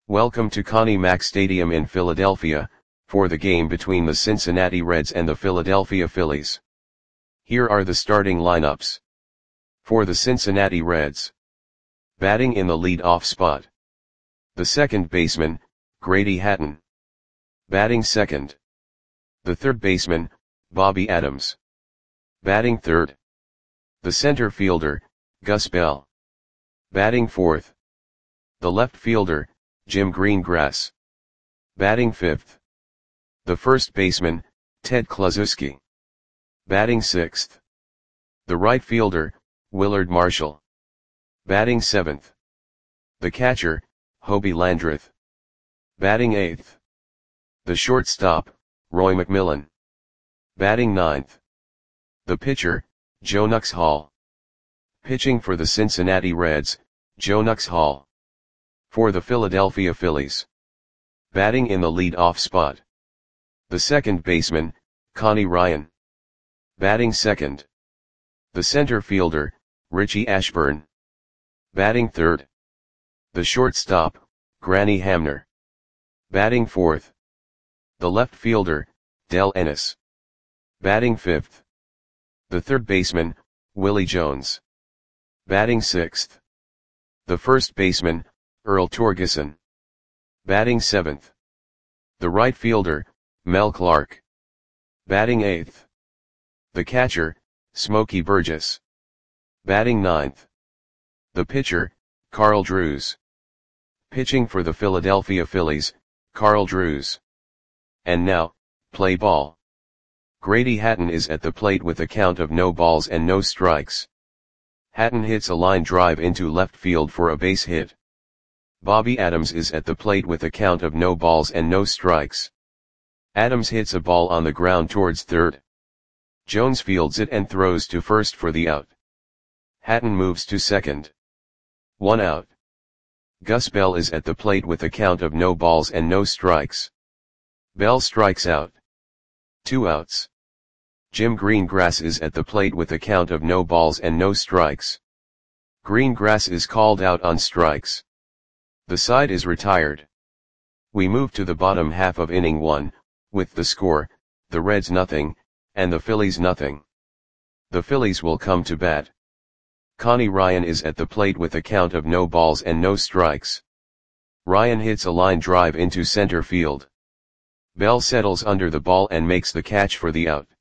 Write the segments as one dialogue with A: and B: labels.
A: Welcome to Connie Mack Stadium in Philadelphia, for the game between the Cincinnati Reds and the Philadelphia Phillies. Here are the starting lineups. For the Cincinnati Reds. Batting in the lead-off spot. The second baseman, Grady Hatton. Batting second. The third baseman, Bobby Adams. Batting third. The center fielder, Gus Bell. Batting fourth. The left fielder, Jim Greengrass. Batting fifth. The first baseman, Ted Kluszewski. Batting sixth. The right fielder, Willard Marshall. Batting seventh. The catcher, Hobie Landreth. Batting eighth. The shortstop, Roy McMillan. Batting ninth. The pitcher, Joe Nuxhall. Pitching for the Cincinnati Reds, Joe Nuxhall. For the Philadelphia Phillies. Batting in the lead-off spot. The second baseman, Connie Ryan. Batting second. The center fielder, Richie Ashburn. Batting third. The shortstop, Granny Hamner. Batting fourth. The left fielder, Del Ennis. Batting fifth. The third baseman, Willie Jones. Batting sixth. The first baseman, Earl Torgeson. Batting seventh. The right fielder, Mel Clark. Batting eighth. The catcher, Smokey Burgess. Batting ninth. The pitcher, Carl Drews. Pitching for the Philadelphia Phillies, Carl Drews. And now, play ball. Grady Hatton is at the plate with a count of no balls and no strikes. Hatton hits a line drive into left field for a base hit. Bobby Adams is at the plate with a count of no balls and no strikes. Adams hits a ball on the ground towards third. Jones fields it and throws to first for the out. Hatton moves to second. 1 out. Gus Bell is at the plate with a count of no balls and no strikes. Bell strikes out. 2 outs. Jim Greengrass is at the plate with a count of no balls and no strikes. Greengrass is called out on strikes. The side is retired. We move to the bottom half of inning 1, with the score, the Reds nothing, and the Phillies nothing. The Phillies will come to bat. Connie Ryan is at the plate with a count of no balls and no strikes. Ryan hits a line drive into center field. Bell settles under the ball and makes the catch for the out.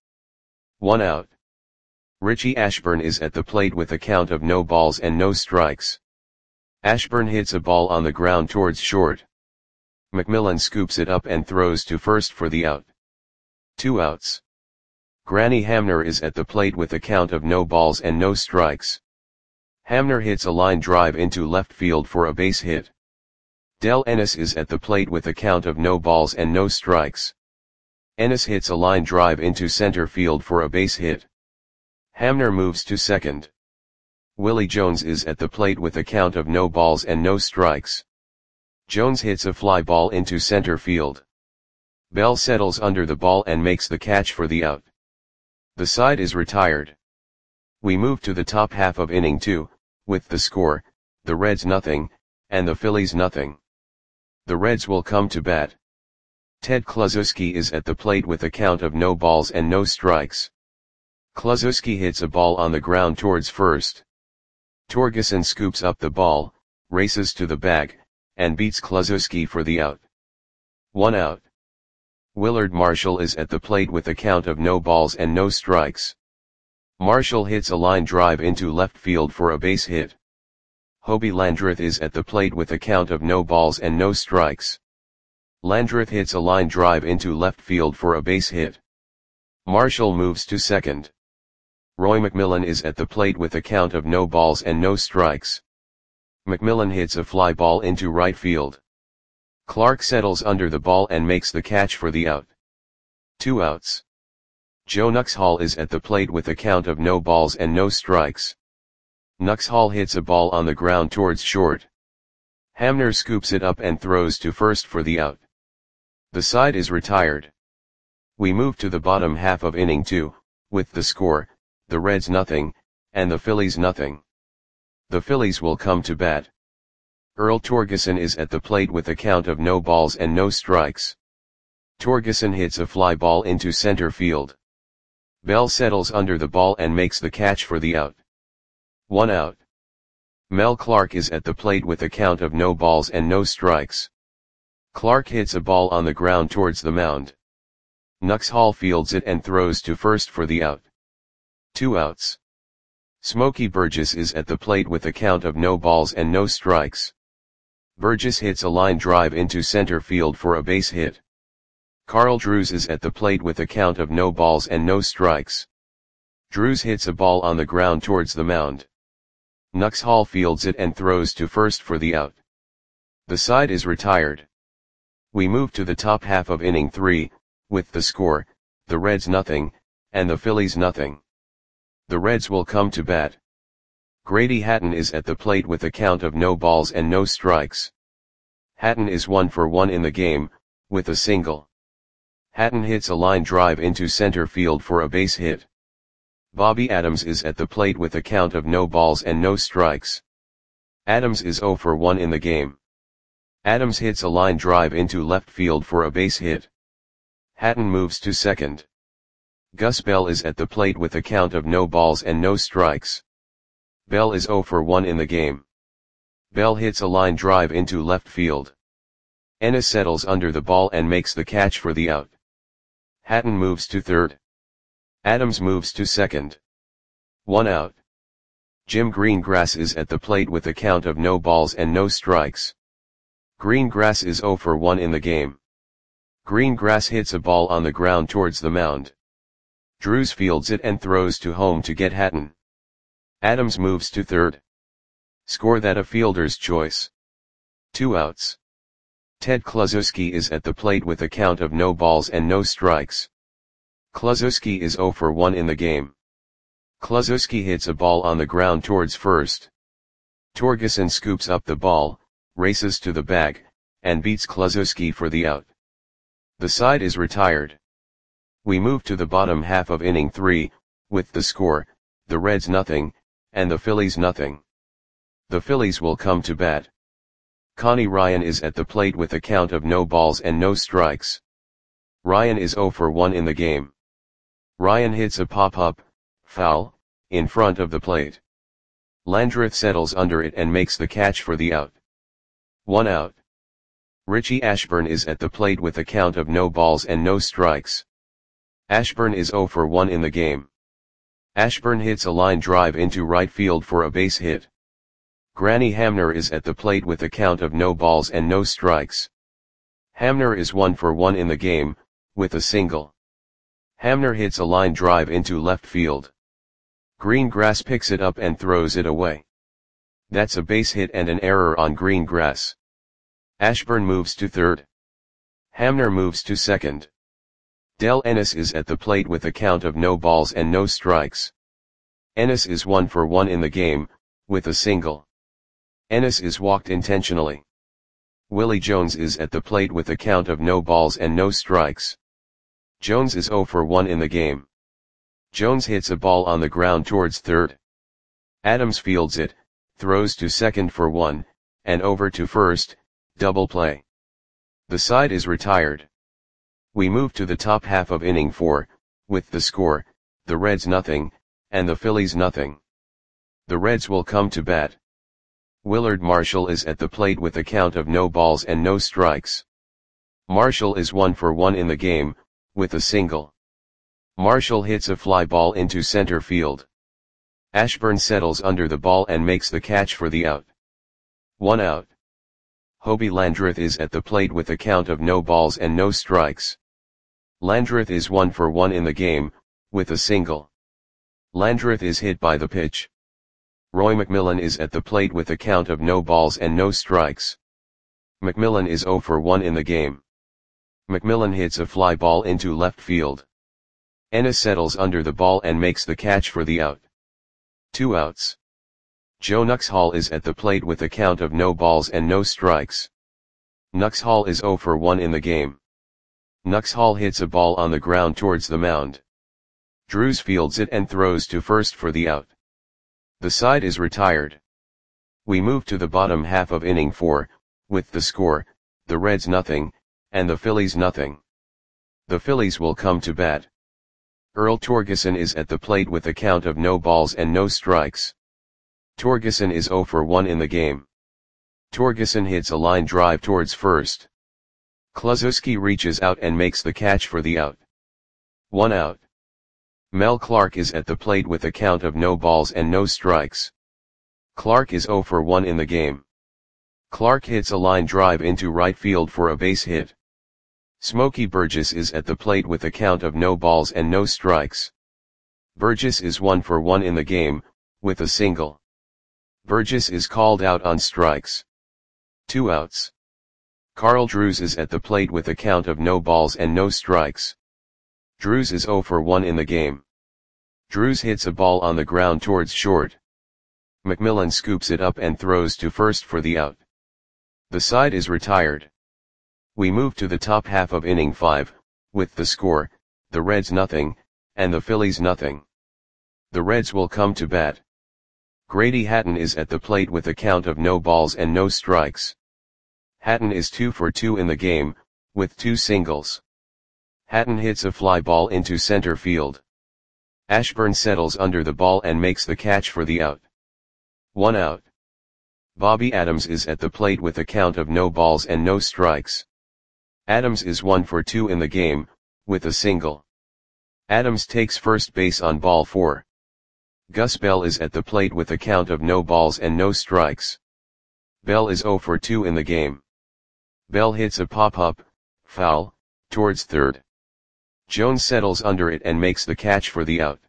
A: 1 out. Richie Ashburn is at the plate with a count of no balls and no strikes. Ashburn hits a ball on the ground towards short. McMillan scoops it up and throws to first for the out. 2 outs. Granny Hamner is at the plate with a count of no balls and no strikes. Hamner hits a line drive into left field for a base hit. Del Ennis is at the plate with a count of no balls and no strikes. Ennis hits a line drive into center field for a base hit. Hamner moves to second. Willie Jones is at the plate with a count of no balls and no strikes. Jones hits a fly ball into center field. Bell settles under the ball and makes the catch for the out. The side is retired. We move to the top half of inning 2, with the score, the Reds nothing, and the Phillies nothing. The Reds will come to bat. Ted Kluszewski is at the plate with a count of no balls and no strikes. Kluszewski hits a ball on the ground towards first. Torgeson scoops up the ball, races to the bag, and beats Kluszewski for the out. 1 out. Willard Marshall is at the plate with a count of no balls and no strikes. Marshall hits a line drive into left field for a base hit. Hobie Landreth is at the plate with a count of no balls and no strikes. Landreth hits a line drive into left field for a base hit. Marshall moves to second. Roy McMillan is at the plate with a count of no balls and no strikes. McMillan hits a fly ball into right field. Clark settles under the ball and makes the catch for the out. 2 outs. Joe Nuxhall is at the plate with a count of no balls and no strikes. Nuxhall hits a ball on the ground towards short. Hamner scoops it up and throws to first for the out. The side is retired. We move to the bottom half of inning 2, with the score, the Reds nothing, and the Phillies nothing. The Phillies will come to bat. Earl Torgeson is at the plate with a count of no balls and no strikes. Torgeson hits a fly ball into center field. Bell settles under the ball and makes the catch for the out. 1 out. Mel Clark is at the plate with a count of no balls and no strikes. Clark hits a ball on the ground towards the mound. Nux Hall fields it and throws to first for the out. 2 outs. Smokey Burgess is at the plate with a count of no balls and no strikes. Burgess hits a line drive into center field for a base hit. Carl Drews is at the plate with a count of no balls and no strikes. Drews hits a ball on the ground towards the mound. Nux Hall fields it and throws to first for the out. The side is retired. We move to the top half of inning 3, with the score, the Reds nothing, and the Phillies nothing. The Reds will come to bat. Grady Hatton is at the plate with a count of no balls and no strikes. Hatton is 1 for 1 in the game, with a single. Hatton hits a line drive into center field for a base hit. Bobby Adams is at the plate with a count of no balls and no strikes. Adams is 0 for 1 in the game. Adams hits a line drive into left field for a base hit. Hatton moves to second. Gus Bell is at the plate with a count of no balls and no strikes. Bell is 0 for 1 in the game. Bell hits a line drive into left field. Ennis settles under the ball and makes the catch for the out. Hatton moves to third. Adams moves to second. 1 out. Jim Greengrass is at the plate with a count of no balls and no strikes. Greengrass is 0 for 1 in the game. Greengrass hits a ball on the ground towards the mound. Drews fields it and throws to home to get Hatton. Adams moves to third. Score that a fielder's choice. 2 outs. Ted Kluszewski is at the plate with a count of no balls and no strikes. Kluszewski is 0 for 1 in the game. Kluszewski hits a ball on the ground towards first. Torgeson scoops up the ball, races to the bag, and beats Kluszewski for the out. The side is retired. We move to the bottom half of inning 3, with the score, the Reds nothing, and the Phillies nothing. The Phillies will come to bat. Connie Ryan is at the plate with a count of no balls and no strikes. Ryan is 0 for 1 in the game. Ryan hits a pop-up, foul, in front of the plate. Landreth settles under it and makes the catch for the out. 1 out. Richie Ashburn is at the plate with a count of no balls and no strikes. Ashburn is 0 for 1 in the game. Ashburn hits a line drive into right field for a base hit. Granny Hamner is at the plate with a count of no balls and no strikes. Hamner is 1 for 1 in the game, with a single. Hamner hits a line drive into left field. Greengrass picks it up and throws it away. That's a base hit and an error on Greengrass. Ashburn moves to third. Hamner moves to second. Del Ennis is at the plate with a count of no balls and no strikes. Ennis is 1 for 1 in the game, with a single. Ennis is walked intentionally. Willie Jones is at the plate with a count of no balls and no strikes. Jones is 0 for 1 in the game. Jones hits a ball on the ground towards third. Adams fields it, throws to second for 1, and over to first, double play. The side is retired. We move to the top half of inning 4, with the score, the Reds nothing, and the Phillies nothing. The Reds will come to bat. Willard Marshall is at the plate with a count of no balls and no strikes. Marshall is 1 for 1 in the game, with a single. Marshall hits a fly ball into center field. Ashburn settles under the ball and makes the catch for the out. 1 out. Hobie Landreth is at the plate with a count of no balls and no strikes. Landreth is 1 for 1 in the game, with a single. Landreth is hit by the pitch. Roy McMillan is at the plate with a count of no balls and no strikes. McMillan is 0 for 1 in the game. McMillan hits a fly ball into left field. Ennis settles under the ball and makes the catch for the out. 2 outs. Joe Nux Hall is at the plate with a count of no balls and no strikes. Nux Hall is 0 for 1 in the game. Nux Hall hits a ball on the ground towards the mound. Drews fields it and throws to first for the out. The side is retired. We move to the bottom half of inning 4, with the score, the Reds nothing, and the Phillies nothing. The Phillies will come to bat. Earl Torgeson is at the plate with a count of no balls and no strikes. Torgeson is 0 for 1 in the game. Torgeson hits a line drive towards first. Kluszewski reaches out and makes the catch for the out. 1 out. Mel Clark is at the plate with a count of no balls and no strikes. Clark is 0 for 1 in the game. Clark hits a line drive into right field for a base hit. Smokey Burgess is at the plate with a count of no balls and no strikes. Burgess is 1 for 1 in the game, with a single. Burgess is called out on strikes. 2 outs. Carl Drews is at the plate with a count of no balls and no strikes. Drews is 0 for 1 in the game. Drews hits a ball on the ground towards short. McMillan scoops it up and throws to first for the out. The side is retired. We move to the top half of inning 5, with the score, the Reds nothing, and the Phillies nothing. The Reds will come to bat. Grady Hatton is at the plate with a count of no balls and no strikes. Hatton is 2 for 2 in the game, with 2 singles. Hatton hits a fly ball into center field. Ashburn settles under the ball and makes the catch for the out. 1 out. Bobby Adams is at the plate with a count of no balls and no strikes. Adams is 1 for 2 in the game, with a single. Adams takes first base on ball 4. Gus Bell is at the plate with a count of no balls and no strikes. Bell is 0 for 2 in the game. Bell hits a pop-up, foul, towards third. Jones settles under it and makes the catch for the out.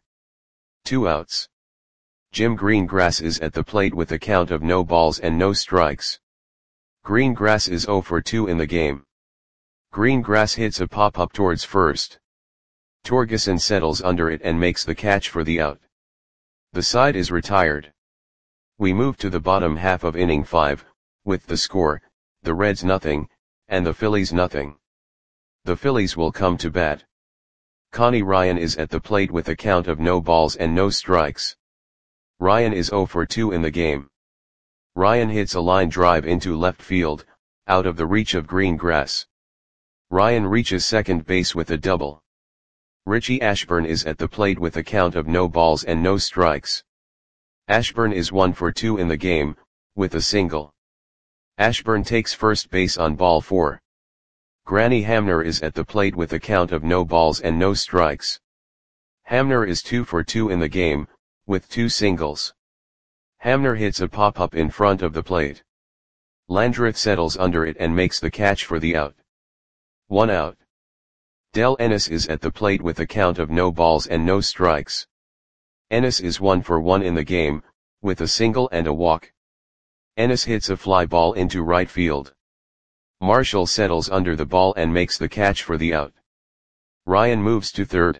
A: 2 outs. Jim Greengrass is at the plate with a count of no balls and no strikes. Greengrass is 0 for 2 in the game. Greengrass hits a pop-up towards first. Torgeson settles under it and makes the catch for the out. The side is retired. We move to the bottom half of inning 5, with the score, the Reds nothing, and the Phillies nothing. The Phillies will come to bat. Connie Ryan is at the plate with a count of no balls and no strikes. Ryan is 0 for 2 in the game. Ryan hits a line drive into left field, out of the reach of Greengrass. Ryan reaches second base with a double. Richie Ashburn is at the plate with a count of no balls and no strikes. Ashburn is 1 for 2 in the game, with a single. Ashburn takes first base on ball 4. Granny Hamner is at the plate with a count of no balls and no strikes. Hamner is 2 for 2 in the game, with 2 singles. Hamner hits a pop-up in front of the plate. Landreth settles under it and makes the catch for the out. 1 out. Del Ennis is at the plate with a count of no balls and no strikes. Ennis is 1 for 1 in the game, with a single and a walk. Ennis hits a fly ball into right field. Marshall settles under the ball and makes the catch for the out. Ryan moves to third.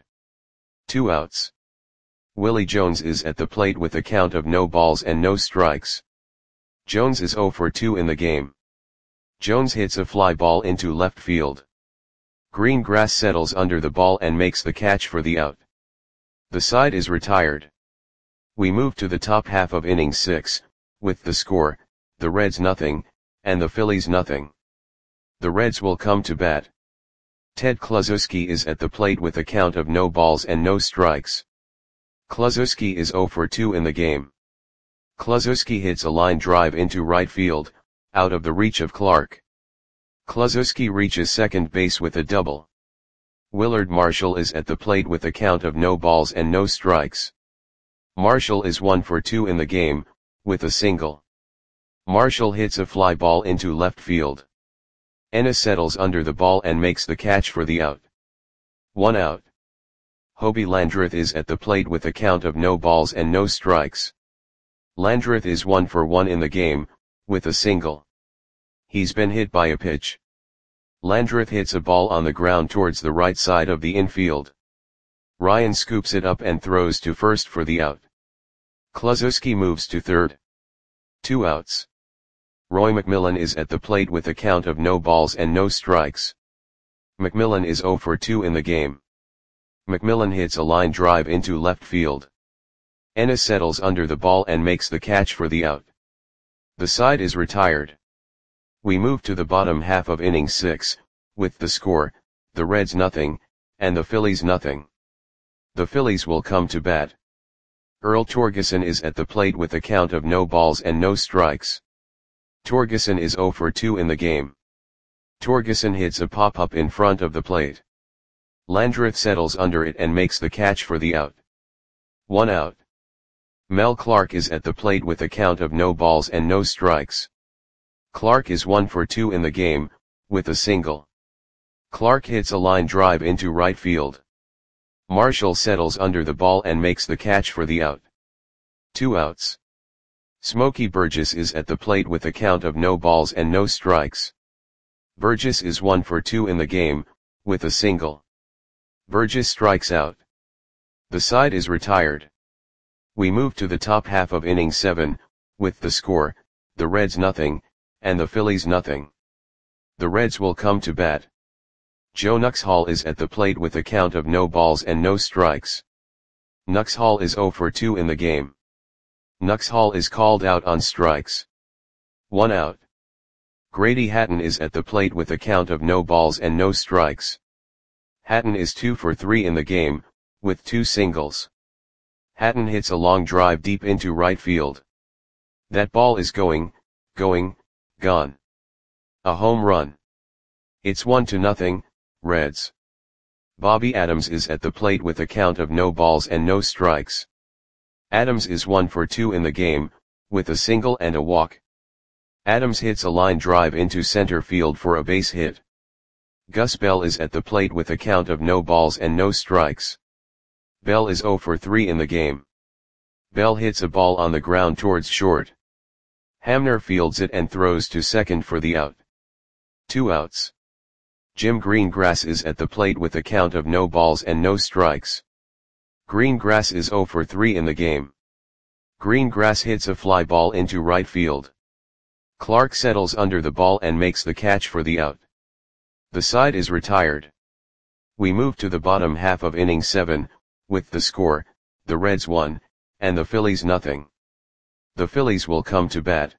A: 2 outs. Willie Jones is at the plate with a count of no balls and no strikes. Jones is 0 for 2 in the game. Jones hits a fly ball into left field. Greengrass settles under the ball and makes the catch for the out. The side is retired. We move to the top half of inning 6, with the score, the Reds nothing, and the Phillies nothing. The Reds will come to bat. Ted Kluszewski is at the plate with a count of no balls and no strikes. Kluszewski is 0 for 2 in the game. Kluszewski hits a line drive into right field, out of the reach of Clark. Kluszewski reaches second base with a double. Willard Marshall is at the plate with a count of no balls and no strikes. Marshall is 1 for 2 in the game, with a single. Marshall hits a fly ball into left field. Ennis settles under the ball and makes the catch for the out. 1 out. Hobie Landreth is at the plate with a count of no balls and no strikes. Landreth is 1 for 1 in the game, with a single. He's been hit by a pitch. Landreth hits a ball on the ground towards the right side of the infield. Ryan scoops it up and throws to first for the out. Kluszewski moves to third. 2 outs. Roy McMillan is at the plate with a count of no balls and no strikes. McMillan is 0 for 2 in the game. McMillan hits a line drive into left field. Ennis settles under the ball and makes the catch for the out. The side is retired. We move to the bottom half of inning 6, with the score, the Reds nothing, and the Phillies nothing. The Phillies will come to bat. Earl Torgeson is at the plate with a count of no balls and no strikes. Torgeson is 0 for 2 in the game. Torgeson hits a pop-up in front of the plate. Landreth settles under it and makes the catch for the out. 1 out. Mel Clark is at the plate with a count of no balls and no strikes. Clark is 1 for 2 in the game, with a single. Clark hits a line drive into right field. Marshall settles under the ball and makes the catch for the out. 2 outs. Smokey Burgess is at the plate with a count of no balls and no strikes. Burgess is 1 for 2 in the game, with a single. Burgess strikes out. The side is retired. We move to the top half of inning 7, with the score, the Reds nothing, and the Phillies nothing. The Reds will come to bat. Joe Nuxhall is at the plate with a count of no balls and no strikes. Nuxhall is 0 for 2 in the game. Nuxhall is called out on strikes. 1 out. Grady Hatton is at the plate with a count of no balls and no strikes. Hatton is 2 for 3 in the game, with 2 singles. Hatton hits a long drive deep into right field. That ball is going, gone. A home run. It's 1-0, Reds. Bobby Adams is at the plate with a count of no balls and no strikes. Adams is 1 for 2 in the game, with a single and a walk. Adams hits a line drive into center field for a base hit. Gus Bell is at the plate with a count of no balls and no strikes. Bell is 0 for 3 in the game. Bell hits a ball on the ground towards short. Hamner fields it and throws to second for the out. 2 outs. Jim Greengrass is at the plate with a count of no balls and no strikes. Greengrass is 0 for 3 in the game. Greengrass hits a fly ball into right field. Clark settles under the ball and makes the catch for the out. The side is retired. We move to the bottom half of inning 7, with the score, the Reds 1, and the Phillies nothing. The Phillies will come to bat.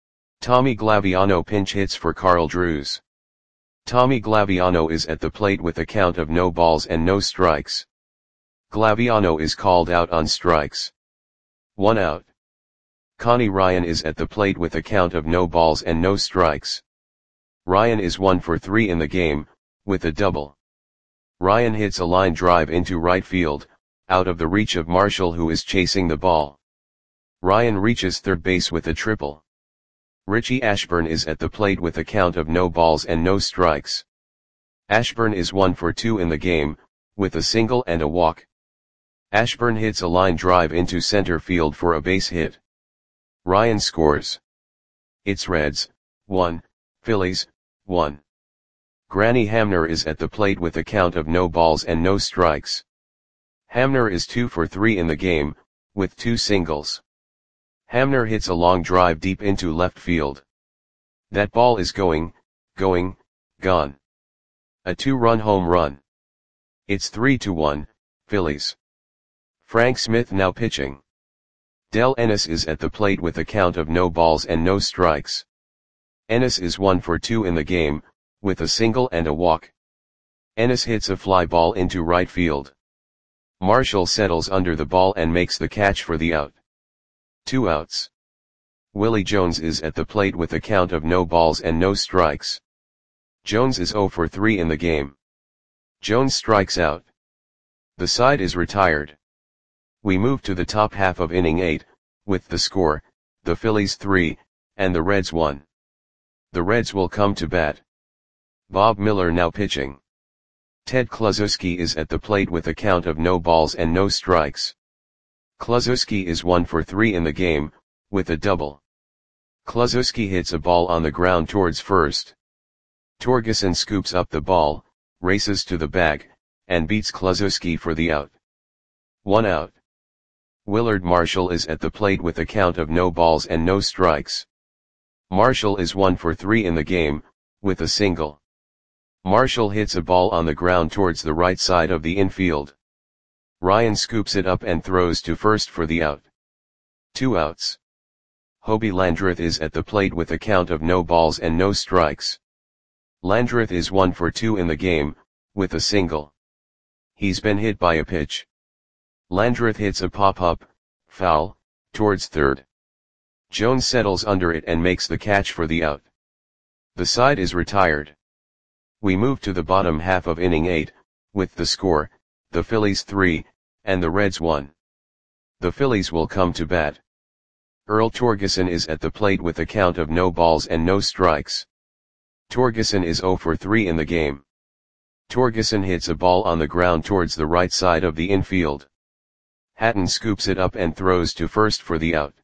A: Tommy Glaviano pinch hits for Carl Drews. Tommy Glaviano is at the plate with a count of no balls and no strikes. Glaviano is called out on strikes. 1 out. Connie Ryan is at the plate with a count of no balls and no strikes. Ryan is 1 for 3 in the game, with a double. Ryan hits a line drive into right field, out of the reach of Marshall who is chasing the ball. Ryan reaches third base with a triple. Richie Ashburn is at the plate with a count of no balls and no strikes. Ashburn is 1 for 2 in the game, with a single and a walk. Ashburn hits a line drive into center field for a base hit. Ryan scores. It's Reds, 1, Phillies, 1. Granny Hamner is at the plate with a count of no balls and no strikes. Hamner is 2 for 3 in the game, with 2 singles. Hamner hits a long drive deep into left field. That ball is going, gone. A 2-run home run. It's 3-1, Phillies. Frank Smith now pitching. Del Ennis is at the plate with a count of no balls and no strikes. Ennis is 1 for 2 in the game, with a single and a walk. Ennis hits a fly ball into right field. Marshall settles under the ball and makes the catch for the out. 2 outs. Willie Jones is at the plate with a count of no balls and no strikes. Jones is 0 for 3 in the game. Jones strikes out. The side is retired. We move to the top half of inning 8, with the score, the Phillies 3, and the Reds 1. The Reds will come to bat. Bob Miller now pitching. Ted Kluszewski is at the plate with a count of no balls and no strikes. Kluszewski is 1 for 3 in the game, with a double. Kluszewski hits a ball on the ground towards first. Torgeson scoops up the ball, races to the bag, and beats Kluszewski for the out. 1 out. Willard Marshall is at the plate with a count of no balls and no strikes. Marshall is 1 for 3 in the game, with a single. Marshall hits a ball on the ground towards the right side of the infield. Ryan scoops it up and throws to first for the out. 2 outs. Hobie Landreth is at the plate with a count of no balls and no strikes. Landreth is 1 for 2 in the game, with a single. He's been hit by a pitch. Landreth hits a pop-up, foul, towards third. Jones settles under it and makes the catch for the out. The side is retired. We move to the bottom half of inning 8, with the score, the Phillies 3, and the Reds 1. The Phillies will come to bat. Earl Torgeson is at the plate with a count of no balls and no strikes. Torgeson is 0 for 3 in the game. Torgeson hits a ball on the ground towards the right side of the infield. Hatton scoops it up and throws to first for the out.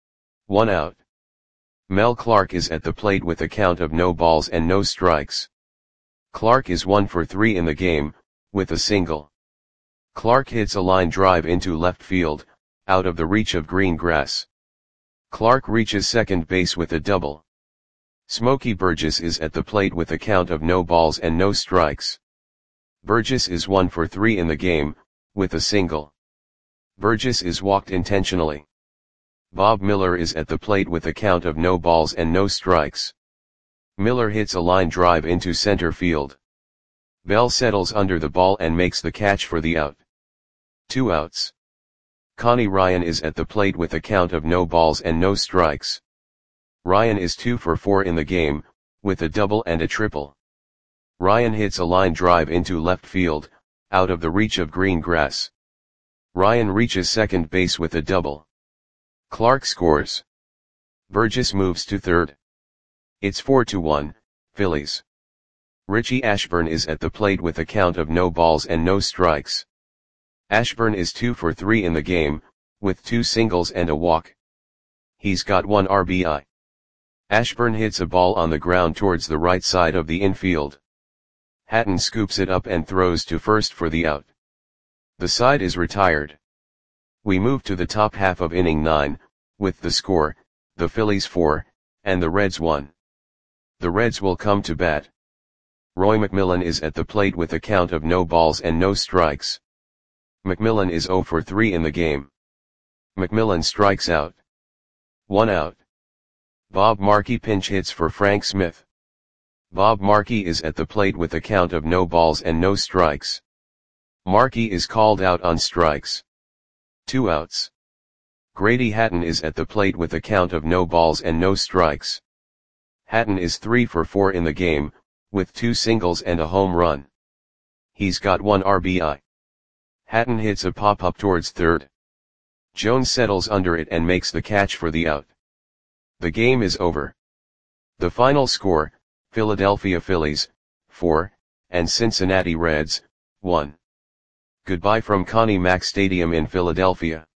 A: 1 out. Mel Clark is at the plate with a count of no balls and no strikes. Clark is 1 for 3 in the game, with a single. Clark hits a line drive into left field, out of the reach of green grass. Clark reaches second base with a double. Smokey Burgess is at the plate with a count of no balls and no strikes. Burgess is 1 for 3 in the game, with a single. Burgess is walked intentionally. Bob Miller is at the plate with a count of no balls and no strikes. Miller hits a line drive into center field. Bell settles under the ball and makes the catch for the out. 2 outs. Connie Ryan is at the plate with a count of no balls and no strikes. Ryan is 2 for 4 in the game, with a double and a triple. Ryan hits a line drive into left field, out of the reach of green grass. Ryan reaches second base with a double. Clark scores. Burgess moves to third. It's 4-1, Phillies. Richie Ashburn is at the plate with a count of no balls and no strikes. Ashburn is 2 for 3 in the game, with 2 singles and a walk. He's got 1 RBI. Ashburn hits a ball on the ground towards the right side of the infield. Hatton scoops it up and throws to first for the out. The side is retired. We move to the top half of inning 9, with the score, the Phillies 4, and the Reds 1. The Reds will come to bat. Roy McMillan is at the plate with a count of no balls and no strikes. McMillan is 0 for 3 in the game. McMillan strikes out. 1 out. Bob Markey pinch hits for Frank Smith. Bob Markey is at the plate with a count of no balls and no strikes. Markey is called out on strikes. 2 outs. Grady Hatton is at the plate with a count of no balls and no strikes. Hatton is 3 for 4 in the game, with 2 singles and a home run. He's got 1 RBI. Hatton hits a pop-up towards third. Jones settles under it and makes the catch for the out. The game is over. The final score, Philadelphia Phillies, 4, and Cincinnati Reds, 1. Goodbye from Connie Mack Stadium in Philadelphia.